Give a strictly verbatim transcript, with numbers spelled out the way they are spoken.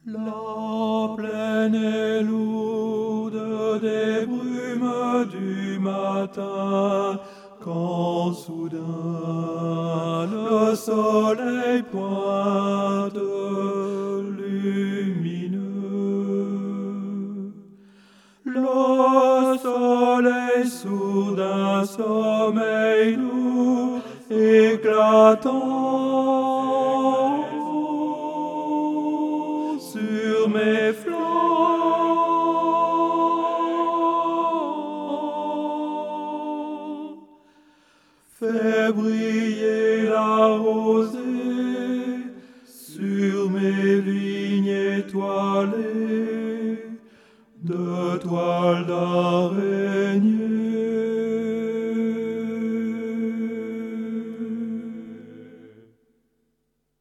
La plaine est lourde des brumes du matin, quand soudain le soleil pointe lumineux. Le soleil soudain sommeil lourd, éclatant